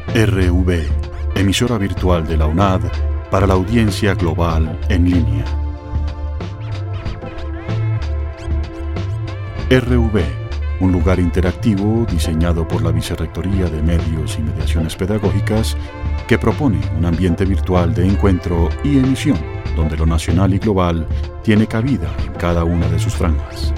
RV, emisora virtual de la UNAD para la audiencia global en línea. RV, un lugar interactivo diseñado por la Vicerrectoría de Medios y Mediaciones Pedagógicas que propone un ambiente virtual de encuentro y emisión donde lo nacional y global tiene cabida en cada una de sus franjas.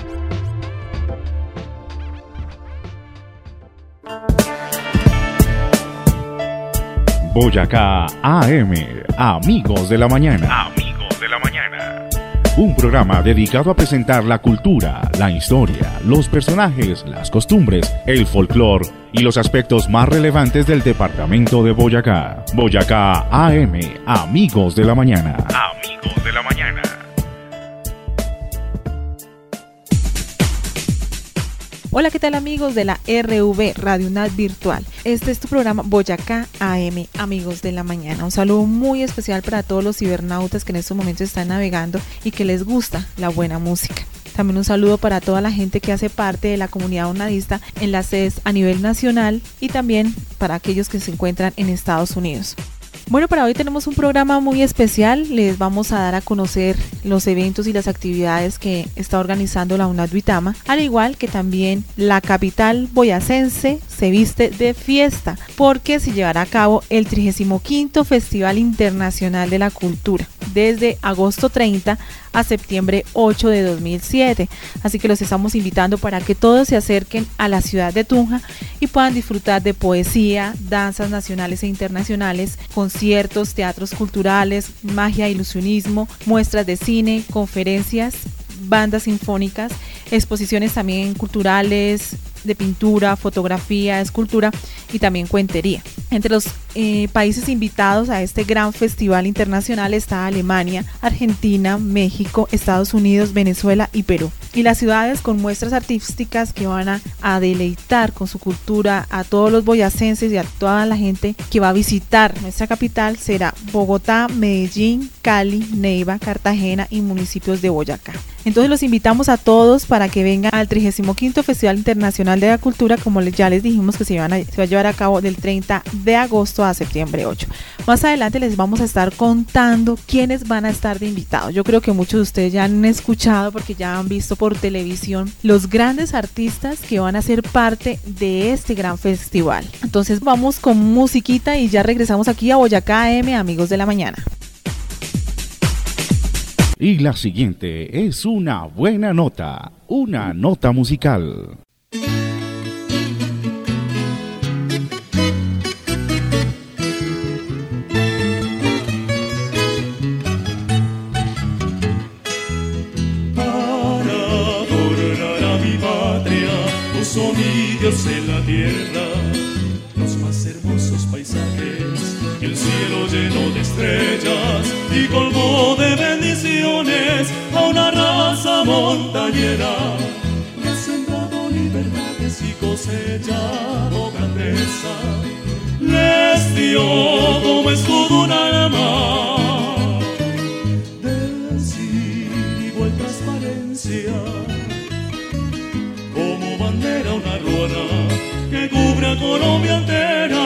Boyacá AM, Amigos de la Mañana. Amigos de la Mañana. Un programa dedicado a presentar la cultura, la historia, los personajes, las costumbres, el folclore y los aspectos más relevantes del departamento de Boyacá. Boyacá AM, Amigos de la Mañana. Amigos de la Mañana. Hola, ¿qué tal amigos de la RV, Radio UNAD Virtual? Este es tu programa Boyacá AM, Amigos de la Mañana. Un saludo muy especial para todos los cibernautas que en estos momentos están navegando y que les gusta la buena música. También un saludo para toda la gente que hace parte de la comunidad unadista en las sedes a nivel nacional y también para aquellos que se encuentran en Estados Unidos. Bueno, para hoy tenemos un programa muy especial. Les vamos a dar a conocer los eventos y las actividades que está organizando la UNAD Duitama, al igual que también la capital boyacense se viste de fiesta porque se llevará a cabo el 35º Festival Internacional de la Cultura desde agosto 30 a septiembre 8 de 2007. Así que los estamos invitando para que todos se acerquen a la ciudad de Tunja y puedan disfrutar de poesía, danzas nacionales e internacionales, conciertos, teatros culturales, magia, ilusionismo, muestras de cine, conferencias, bandas sinfónicas, exposiciones también culturales, de pintura, fotografía, escultura y también cuentería. Entre los países invitados a este gran festival internacional está Alemania, Argentina, México, Estados Unidos, Venezuela y Perú. Y las ciudades con muestras artísticas que van a deleitar con su cultura a todos los boyacenses y a toda la gente que va a visitar nuestra capital será Bogotá, Medellín, Cali, Neiva, Cartagena y municipios de Boyacá. Entonces los invitamos a todos para que vengan al 35º Festival Internacional de la Cultura, como ya les dijimos que se va a llevar a cabo del 30 de agosto a septiembre 8. Más adelante les vamos a estar contando quiénes van a estar de invitados. Yo creo que muchos de ustedes ya han escuchado porque ya han visto por televisión los grandes artistas que van a ser parte de este gran festival. Entonces vamos con musiquita y ya regresamos aquí a Boyacá AM, Amigos de la Mañana. Y la siguiente es una buena nota, una nota musical. Puso mi Dios en la tierra los más hermosos paisajes y el cielo lleno de estrellas y colmó de bendiciones a una raza montañera. Ha sembrado libertades y cosechado grandeza, les dio como escudo un alma, decir igual transparencia, como bandera una ruana que cubre a Colombia entera.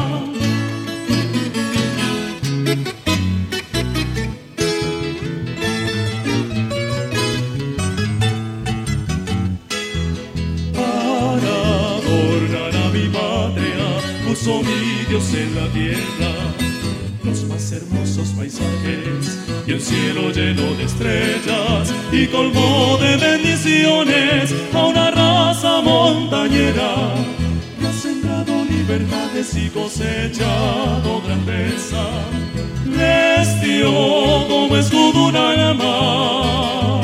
Para adornar a mi patria puso mi Dios en la tierra los más hermosos paisajes y el cielo lleno de estrellas y colmó de bendiciones a una raza montañera. Ha sembrado libertades y cosechado grandeza, les dio como escudo un alma,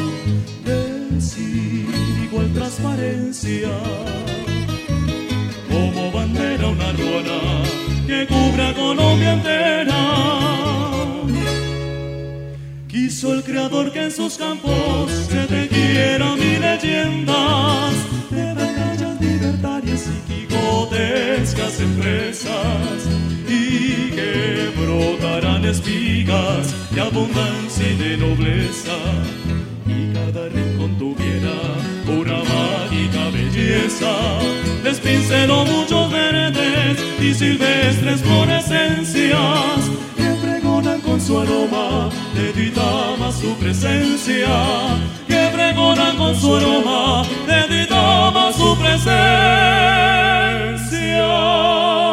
decir igual transparencia, como bandera una ruana que cubre a Colombia entera. Quiso el Creador que en sus campos se tejieran mil leyendas de batallas libertarias y quijotescas empresas, y que brotarán espigas de abundancia y de nobleza, y cada rincón tuviera una mágica belleza. Les pinceló muchos verdes y silvestres florescencias que pregonan con su aroma de Duitama su presencia, que pregonan con su aroma de Duitama su presencia.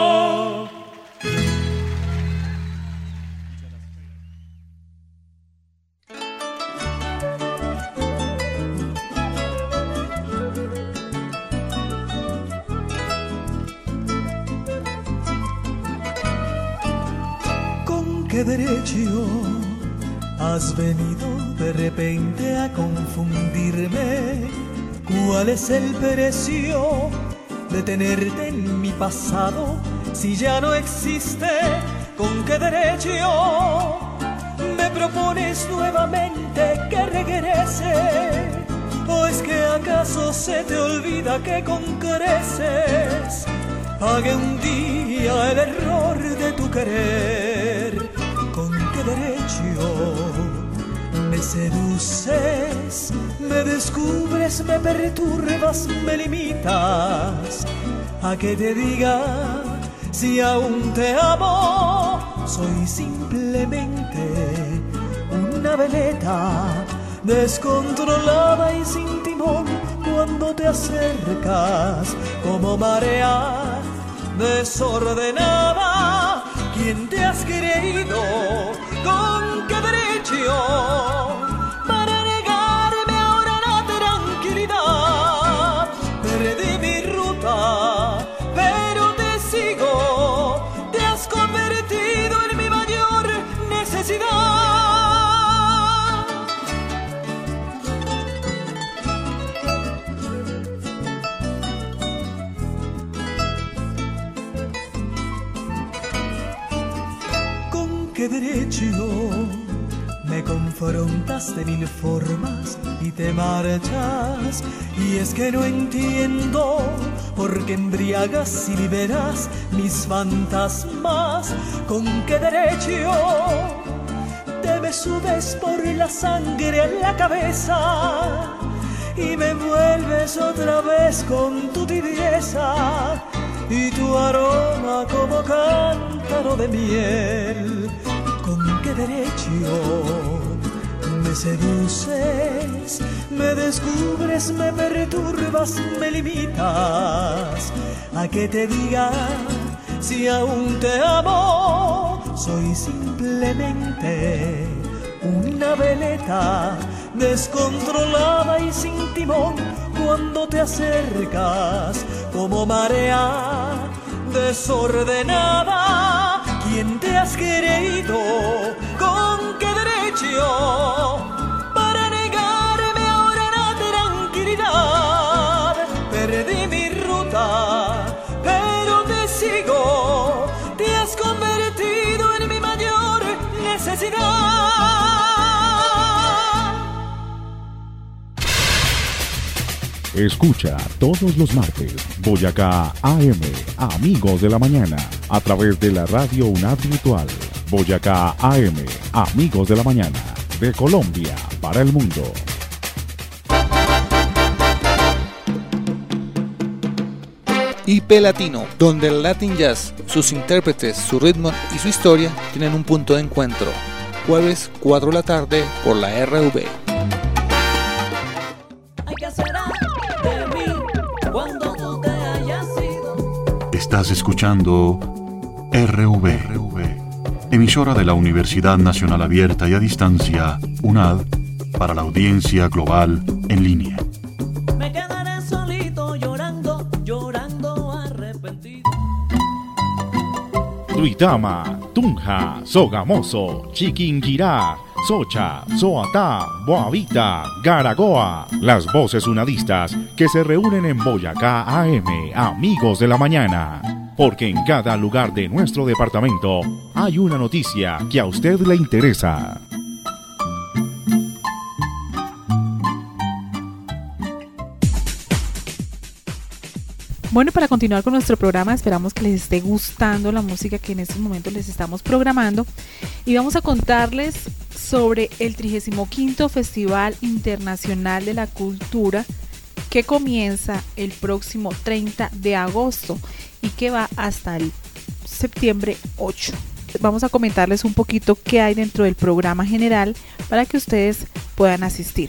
¿Qué derecho has venido de repente a confundirme? ¿Cuál es el precio de tenerte en mi pasado si ya no existe? ¿Con qué derecho me propones nuevamente que regrese? ¿O es que acaso se te olvida que con creces pagué un día el error de tu querer? ¿Con qué derecho me seduces, me descubres, me perturbas, me limitas a que te diga si aún te amo? Soy simplemente una veleta descontrolada y sin timón cuando te acercas como marea desordenada. ¿Quién te has creído? ¿Con qué derecho para negarme ahora la tranquilidad? Perdí mi ruta, pero te sigo. Te has convertido en mi mayor necesidad. ¿Qué derecho me confrontas de mil formas y te marchas? Y es que no entiendo por qué embriagas y liberas mis fantasmas. ¿Con qué derecho te me subes por la sangre a la cabeza y me envuelves otra vez con tu tibieza y tu aroma como cántaro de miel? ¿Con qué derecho me seduces, me descubres, me perturbas, me limitas a que te diga si aún te amo? Soy simplemente una veleta descontrolada y sin timón cuando te acercas como marea desordenada. ¿Quién te has creído? ¿Con qué derecho para negarme ahora la tranquilidad? Perdí mi ruta, pero te sigo. Te has convertido en mi mayor necesidad. Escucha todos los martes Boyacá AM, Amigos de la Mañana, a través de la radio UNAD Virtual. Boyacá AM, Amigos de la Mañana, de Colombia para el mundo. IP Latino, donde el Latin Jazz, sus intérpretes, su ritmo y su historia tienen un punto de encuentro. Jueves 4 de la tarde por la RV. Estás escuchando RV, emisora de la Universidad Nacional Abierta y a Distancia, UNAD, para la audiencia global en línea. Me quedaré solito llorando, llorando arrepentido. Duitama, Tunja, Sogamoso, Chiquinquirá, Socha, Soatá, Boavita, Garagoa, las voces unadistas que se reúnen en Boyacá AM, Amigos de la Mañana. Porque en cada lugar de nuestro departamento hay una noticia que a usted le interesa. Bueno, para continuar con nuestro programa, esperamos que les esté gustando la música que en estos momentos les estamos programando y vamos a contarles sobre el 35º Festival Internacional de la Cultura que comienza el próximo 30 de agosto y que va hasta el septiembre 8. Vamos a comentarles un poquito qué hay dentro del programa general para que ustedes puedan asistir.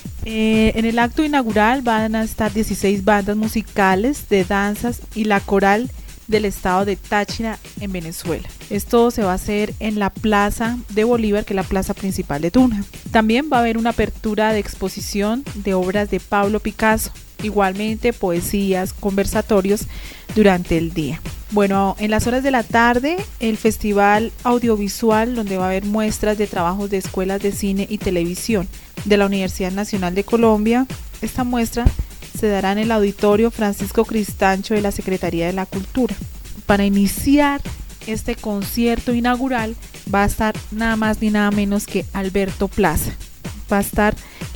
En el acto inaugural van a estar 16 bandas musicales de danzas y la coral del estado de Táchira en Venezuela. Esto se va a hacer en la Plaza de Bolívar, que es la plaza principal de Tunja. También va a haber una apertura de exposición de obras de Pablo Picasso, igualmente poesías, conversatorios durante el día. Bueno, en las horas de la tarde, el festival audiovisual, donde va a haber muestras de trabajos de escuelas de cine y televisión de la Universidad Nacional de Colombia. Esta muestra se dará en el auditorio Francisco Cristancho de la Secretaría de la Cultura. Para iniciar este concierto inaugural va a estar nada más ni nada menos que Alberto Plaza. Va a estar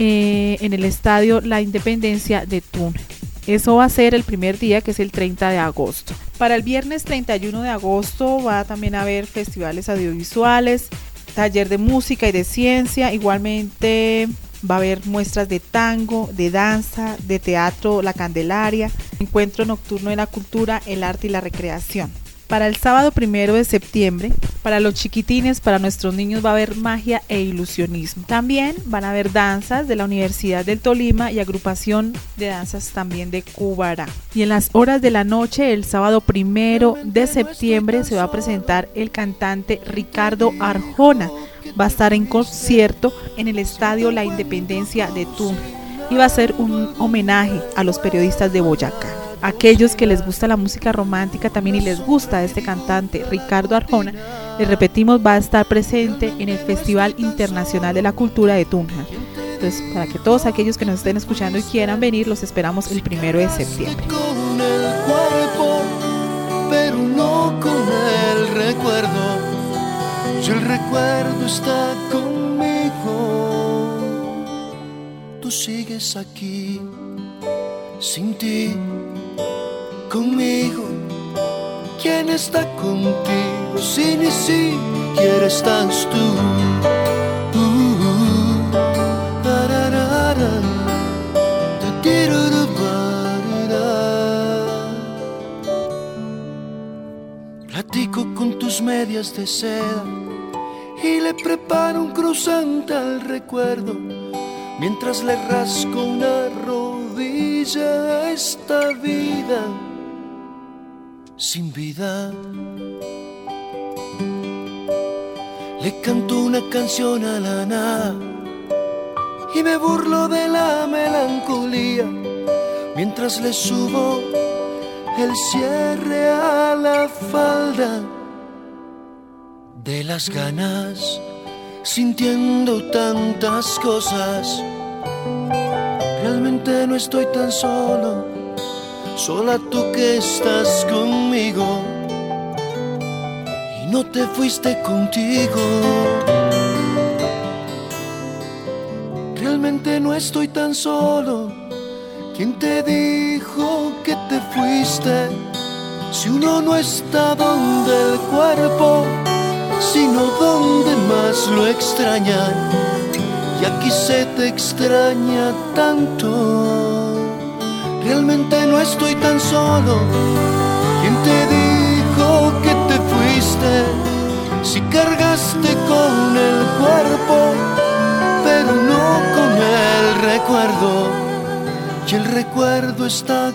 en el estadio La Independencia de Tunja. Eso va a ser el primer día, que es el 30 de agosto. Para el viernes 31 de agosto va a también haber festivales audiovisuales, taller de música y de ciencia. Igualmente va a haber muestras de tango, de danza, de teatro La Candelaria, encuentro nocturno de la cultura, el arte y la recreación. Para el sábado 1 de septiembre, para los chiquitines, para nuestros niños va a haber magia e ilusionismo. También van a haber danzas de la Universidad del Tolima y agrupación de danzas también de Cubará. Y en las horas de la noche, el sábado 1 de septiembre, se va a presentar el cantante Ricardo Arjona. Va a estar en concierto en el estadio La Independencia de Tunja y va a ser un homenaje a los periodistas de Boyacá. Aquellos que les gusta la música romántica también y les gusta este cantante Ricardo Arjona, les repetimos, va a estar presente en el Festival Internacional de la Cultura de Tunja. Entonces, para que todos aquellos que nos estén escuchando y quieran venir, los esperamos el 1 de septiembre. Con el cuerpo, pero no con el recuerdo. Si el recuerdo está conmigo, tú sigues aquí, sin ti, conmigo. ¿Quién está contigo si ni siquiera estás tú? Platico con tus medias de seda y le preparo un cruzante al recuerdo, mientras le rasco una rodilla a esta vida sin vida. Le canto una canción a la nada y me burlo de la melancolía, mientras le subo el cierre a la falda de las ganas, sintiendo tantas cosas. Realmente no estoy tan solo, sola tú que estás conmigo y no te fuiste contigo. Realmente no estoy tan solo. ¿Quién te dijo que te fuiste? Si uno no está donde el cuerpo, sino donde más lo extrañan, y aquí se te extraña tanto. Realmente no estoy tan solo. ¿Quién te dijo que te fuiste? Si cargaste con el cuerpo, pero no con el recuerdo, y el recuerdo está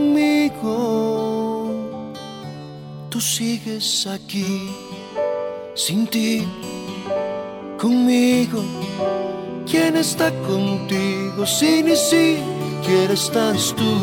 conmigo. Tú sigues aquí, sin ti, conmigo. ¿Quién está contigo si ni siquiera estás tú?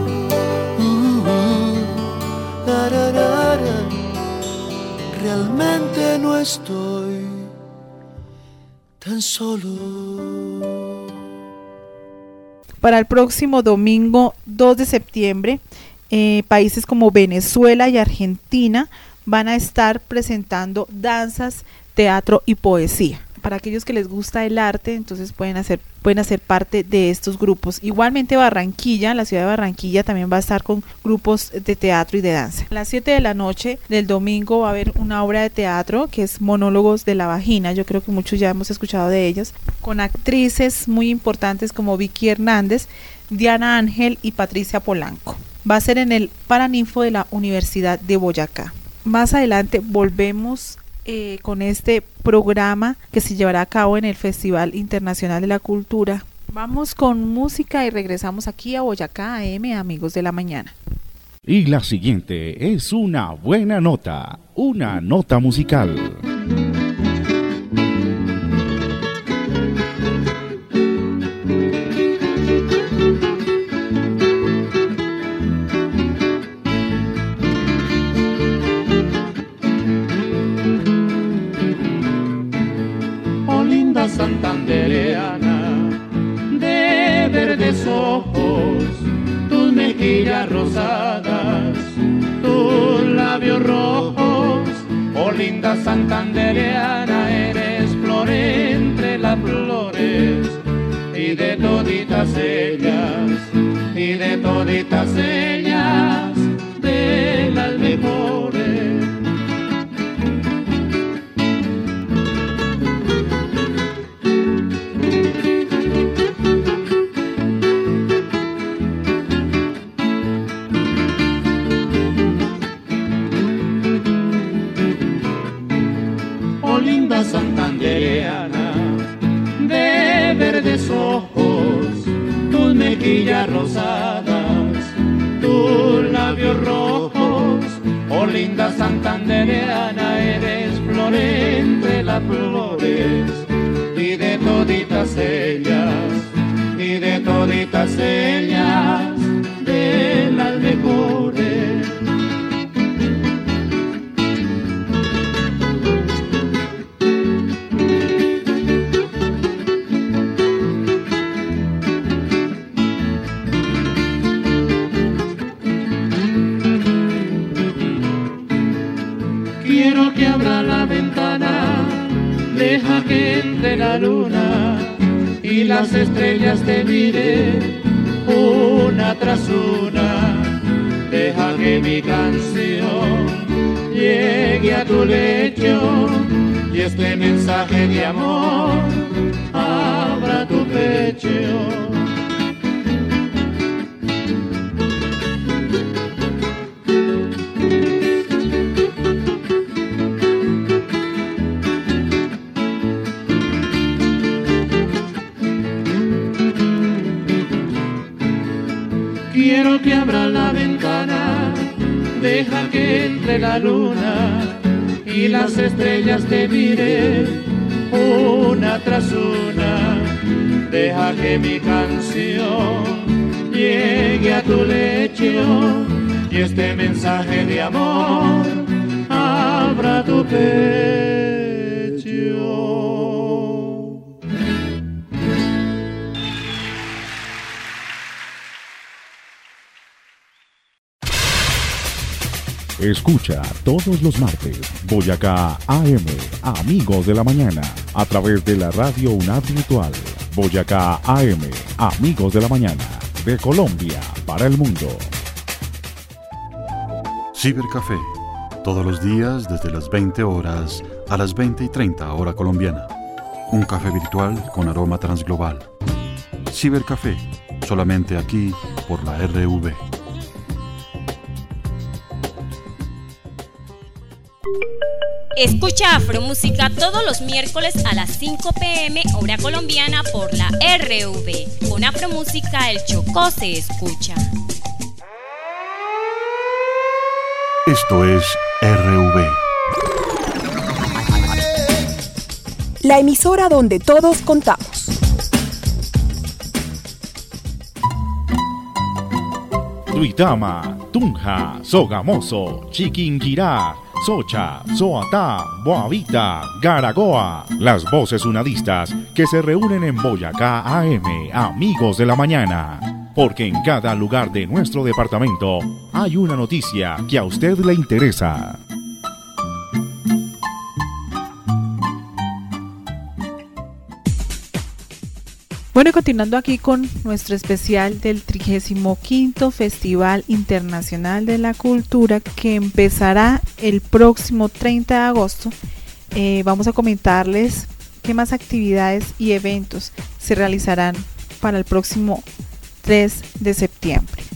Realmente no estoy tan solo. Para el próximo domingo 2 de septiembre, países como Venezuela y Argentina van a estar presentando danzas, teatro y poesía. Para aquellos que les gusta el arte, entonces pueden hacer parte de estos grupos. Igualmente Barranquilla, la ciudad de Barranquilla también va a estar con grupos de teatro y de danza. A las 7 de la noche del domingo va a haber una obra de teatro que es Monólogos de la Vagina. Yo creo que muchos ya hemos escuchado de ellos, con actrices muy importantes como Vicky Hernández, Diana Ángel y Patricia Polanco. Va a ser en el Paraninfo de la Universidad de Boyacá. más adelante volvemos con este programa que se llevará a cabo en el Festival Internacional de la Cultura. Vamos con música y regresamos aquí a Boyacá AM, amigos de la mañana. Y la siguiente es una buena nota, una nota musical. Oh linda santandereana, de verdes ojos, tus mejillas rosadas, tus labios rojos. Oh linda santandereana, eres flor entre las flores, y de toditas ellas, y de toditas ellas, de las mejores. Linda santandereana, de verdes ojos, tus mejillas rosadas, tus labios rojos. Oh linda santandereana, eres flor entre las flores, y de toditas ellas, y de toditas ellas, de las mejores. Quiero que abra la ventana, deja que entre la luna y las estrellas te miren una tras una. Deja que mi canción llegue a tu lecho y este mensaje de amor abra tu pecho. Quiero que abra la ventana, deja que entre la luna y las estrellas te miren una tras una. Deja que mi canción llegue a tu lecho y este mensaje de amor abra tu pecho. Escucha todos los martes Boyacá AM, Amigos de la Mañana, a través de la radio UNAD Virtual. Boyacá AM, Amigos de la Mañana, de Colombia para el mundo. Cibercafé, todos los días desde las 20 horas a las 20:30 hora colombiana. Un café virtual con aroma transglobal. Cibercafé, solamente aquí por la RV. Escucha Afromúsica todos los miércoles a las 5 p.m. hora colombiana por la RV. Con Afromúsica el Chocó se escucha. Esto es RV. La emisora donde todos contamos. Duitama, Tunja, Sogamoso, Chiquinquirá, Socha, Soatá, Boavita, Garagoa, las voces unadistas que se reúnen en Boyacá AM, Amigos de la Mañana, porque en cada lugar de nuestro departamento hay una noticia que a usted le interesa. Bueno, continuando aquí con nuestro especial del 35º Festival Internacional de la Cultura que empezará el próximo 30 de agosto, vamos a comentarles qué más actividades y eventos se realizarán para el próximo 3 de septiembre.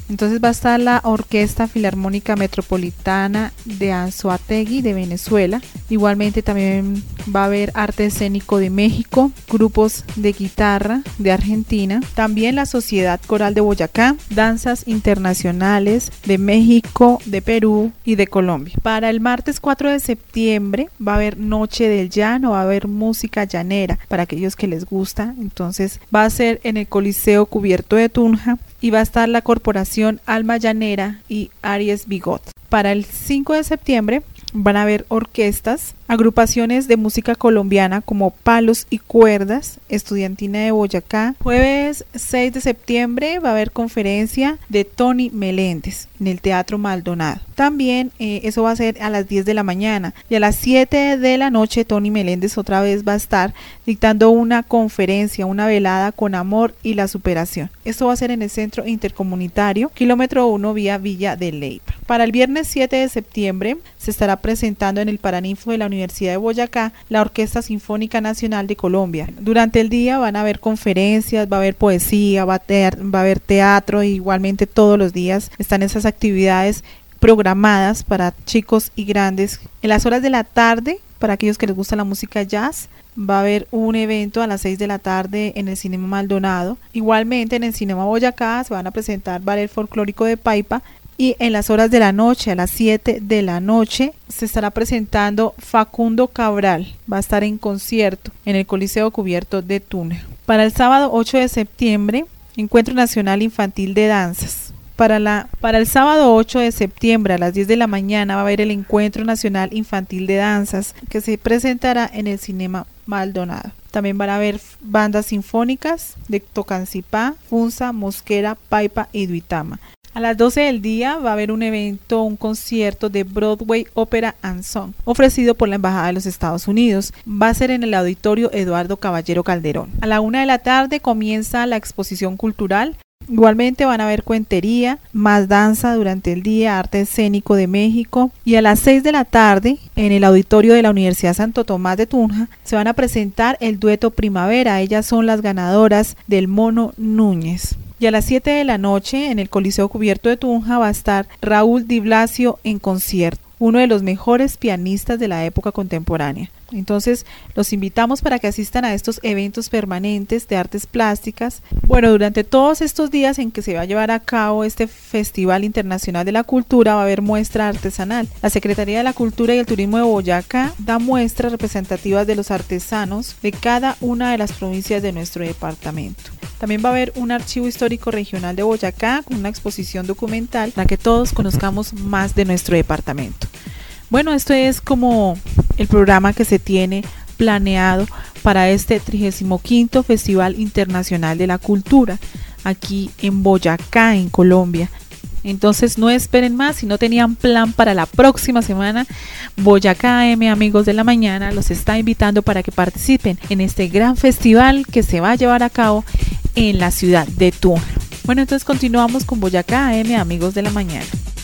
Entonces va a estar la Orquesta Filarmónica Metropolitana de Anzoátegui de Venezuela. Igualmente también va a haber arte escénico de México, grupos de guitarra de Argentina, también la Sociedad Coral de Boyacá, danzas internacionales de México, de Perú y de Colombia. Para el martes 4 de septiembre va a haber Noche del Llano, va a haber música llanera para aquellos que les gusta. Entonces va a ser en el Coliseo Cubierto de Tunja y va a estar la Corporación Alma Llanera y Aries Bigot. Para el 5 de septiembre van a haber orquestas, agrupaciones de música colombiana como Palos y Cuerdas, Estudiantina de Boyacá. Jueves 6 de septiembre va a haber conferencia de Tony Meléndez en el Teatro Maldonado. También eso va a ser a las 10 de la mañana y a las 7 de la noche Tony Meléndez otra vez va a estar dictando una conferencia, una velada con amor y la superación. Esto va a ser en el Centro Intercomunitario, kilómetro 1 vía Villa de Leyva. Para el viernes 7 de septiembre se estará presentando en el Paraninfo de la Universidad de Boyacá la Orquesta Sinfónica Nacional de Colombia. Durante el día van a haber conferencias, va a haber poesía, va a haber teatro, igualmente todos los días están esas actividades programadas para chicos y grandes. En las horas de la tarde, para aquellos que les gusta la música jazz, va a haber un evento a las 6 de la tarde en el Cinema Maldonado. Igualmente en el Cinema Boyacá se van a presentar ballet folclórico de Paipa. Y en las horas de la noche, a las 7 de la noche, se estará presentando Facundo Cabral. Va a estar en concierto en el Coliseo Cubierto de Tunja. Para el sábado 8 de septiembre, Encuentro Nacional Infantil de Danzas. Para el sábado 8 de septiembre a las 10 de la mañana va a haber el Encuentro Nacional Infantil de Danzas que se presentará en el Cinema Maldonado. También van a haber bandas sinfónicas de Tocancipá, Funza, Mosquera, Paipa y Duitama. A las 12 del día va a haber un evento, un concierto de Broadway Opera and Song, ofrecido por la Embajada de los Estados Unidos. Va a ser en el Auditorio Eduardo Caballero Calderón. A la 1 de la tarde comienza la exposición cultural. Igualmente van a haber cuentería, más danza durante el día, arte escénico de México. Y a las 6 de la tarde, en el auditorio de la Universidad Santo Tomás de Tunja, se van a presentar el dueto Primavera. Ellas son las ganadoras del Mono Núñez. Y a las 7 de la noche, en el Coliseo Cubierto de Tunja, va a estar Raúl Di Blasio en concierto, uno de los mejores pianistas de la época contemporánea. Entonces, los invitamos para que asistan a estos eventos permanentes de artes plásticas. Bueno, durante todos estos días en que se va a llevar a cabo este Festival Internacional de la Cultura, va a haber muestra artesanal. La Secretaría de la Cultura y el Turismo de Boyacá da muestras representativas de los artesanos de cada una de las provincias de nuestro departamento. También va a haber un archivo histórico regional de Boyacá con una exposición documental para que todos conozcamos más de nuestro departamento. Bueno, esto es como el programa que se tiene planeado para este 35º Festival Internacional de la Cultura aquí en Boyacá, en Colombia. Entonces no esperen más, si no tenían plan para la próxima semana, Boyacá AM, amigos de la mañana, los está invitando para que participen en este gran festival que se va a llevar a cabo en la ciudad de Tunja. Bueno, entonces continuamos con Boyacá AM, amigos de la mañana.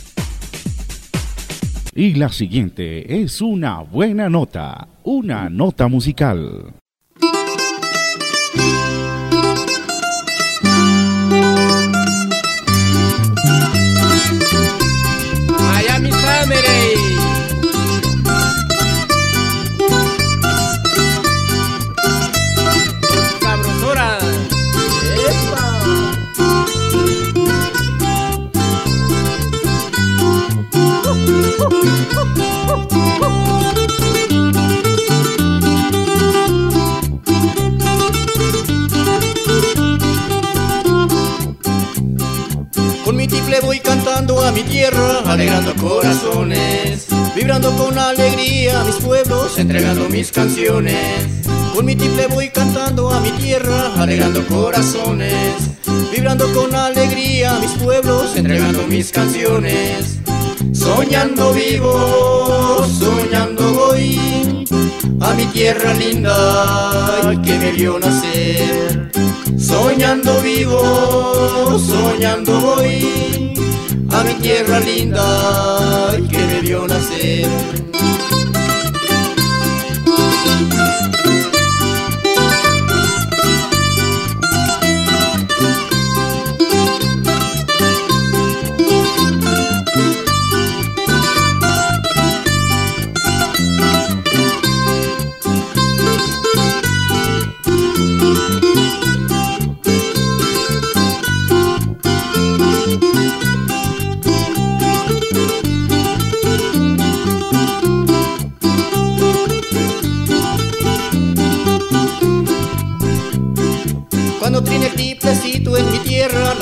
Y la siguiente es una buena nota, una nota musical. Miami Family. Sabrosura. Con mi tiple voy cantando a mi tierra, alegrando corazones, vibrando con alegría a mis pueblos, entregando mis canciones. Con mi tiple voy cantando a mi tierra, alegrando corazones, vibrando con alegría a mis pueblos, entregando mis canciones. Soñando vivo, soñando voy a mi tierra linda que me vio nacer. Soñando vivo, soñando voy a mi tierra linda que me vio nacer.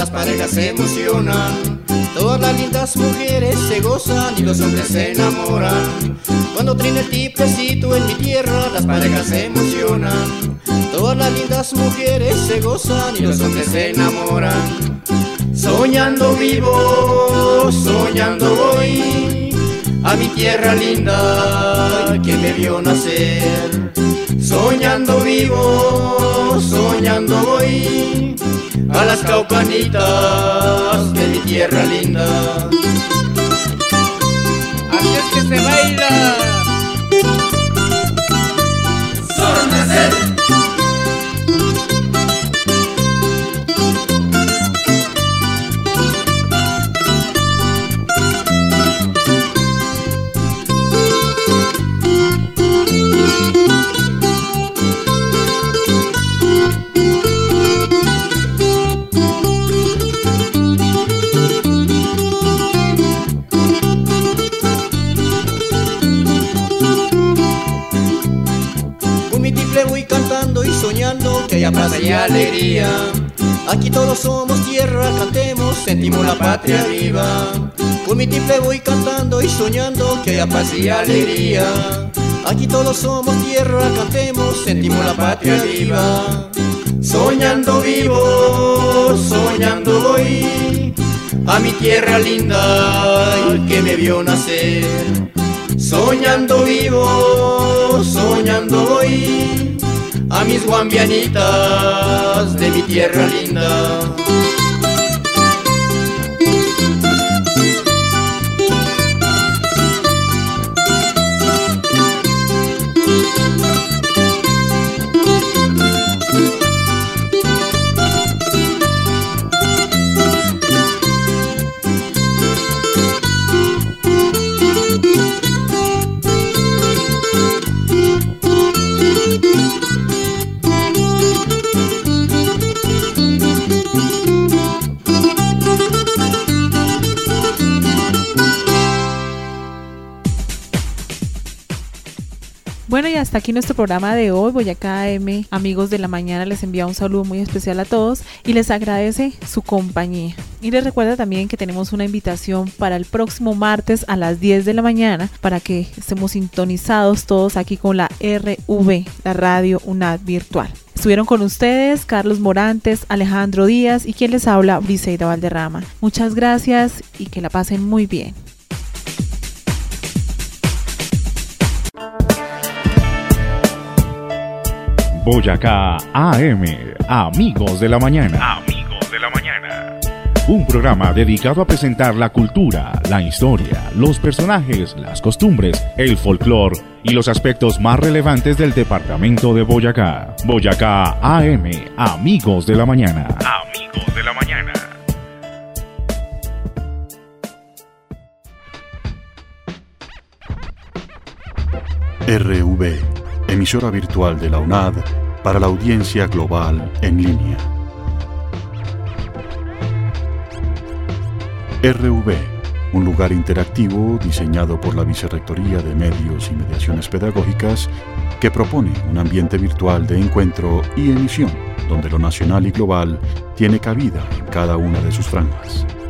las parejas se emocionan. Todas las lindas mujeres se gozan y los hombres se enamoran. Cuando trina el tiplecito en mi tierra, las parejas se emocionan. Todas las lindas mujeres se gozan y los hombres se enamoran. Soñando vivo, soñando voy a mi tierra linda que me vio nacer. Soñando vivo, soñando voy a las caucanitas de mi tierra linda. Así es que se baila. Solo nacer. Que haya paz y alegría. Aquí todos somos tierra, cantemos, sentimos la patria viva. Con mi tiple voy cantando y soñando que haya paz y alegría. Aquí todos somos tierra, cantemos, sentimos la patria viva. Soñando vivo, soñando voy a mi tierra linda que me vio nacer. Soñando vivo, soñando voy a mis guambianitas de mi tierra linda. Bueno, y hasta aquí nuestro programa de hoy, Boyacá AM, amigos de la mañana, les envía un saludo muy especial a todos y les agradece su compañía. Y les recuerda también que tenemos una invitación para el próximo martes a las 10 de la mañana para que estemos sintonizados todos aquí con la RV, la Radio UNAD Virtual. Estuvieron con ustedes Carlos Morantes, Alejandro Díaz y quien les habla, Briseida Valderrama. Muchas gracias y que la pasen muy bien. Boyacá AM, amigos de la mañana. Amigos de la mañana. Un programa dedicado a presentar la cultura, la historia, los personajes, las costumbres, el folclore y los aspectos más relevantes del departamento de Boyacá. Boyacá AM, amigos de la mañana. Amigos de la mañana. RV, emisora virtual de la UNAD para la audiencia global en línea. RV, un lugar interactivo diseñado por la Vicerrectoría de Medios y Mediaciones Pedagógicas que propone un ambiente virtual de encuentro y emisión donde lo nacional y global tiene cabida en cada una de sus franjas.